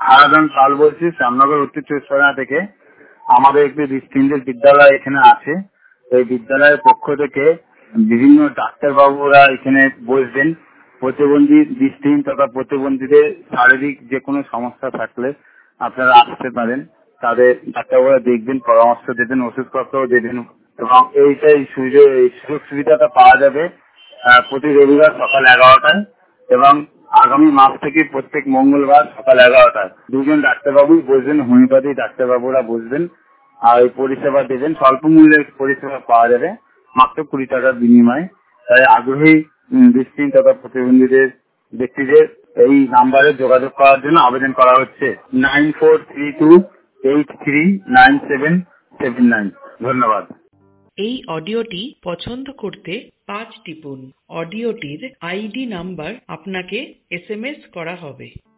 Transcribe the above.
হারাধন পাল বলছি, শ্যামনগর উত্তর চব্বিশ পরগনা থেকে। আমাদের একটি দৃষ্টিহীনদের বিদ্যালয় এখানে আছে। এই বিদ্যালয়ের পক্ষ থেকে বিভিন্ন ডাক্তারবাবুরা এখানে বসবেন। প্রতিবন্ধী, দৃষ্টিহীন তথা প্রতিবন্ধীদের শারীরিক যে কোনো সমস্যা থাকলে আপনারা আসতে পারেন। তাদের ডাক্তারবাবুরা দেখবেন, পরামর্শ দেবেন, ওষুধপত্রও দেবেন। এবং এই সুযোগ সুবিধাটা পাওয়া যাবে প্রতি রবিবার সকাল 11টায় এবং আগামী মাস থেকে প্রত্যেক মঙ্গলবার সকাল 11টায় দুজন ডাক্তারবাবুই বসবেন, হোমিওপ্যাথি ডাক্তারবাবুরা বসবেন। আর এই পরিষেবা দেবেন, স্বল্প মূল্যের পরিষেবা পাওয়া যাবে মাত্র 20 টাকার বিনিময়ে। তাই আগ্রহী দৃষ্টিহীন তথা প্রতিবন্ধীদের ব্যক্তিদের এই নাম্বারে যোগাযোগ করার জন্য আবেদন করা হচ্ছে 9432839779। ধন্যবাদ। এই অডিওটি পছন্দ করতে 5 টিপুন। অডিওটির আইডি নাম্বার আপনাকে SMS করা হবে।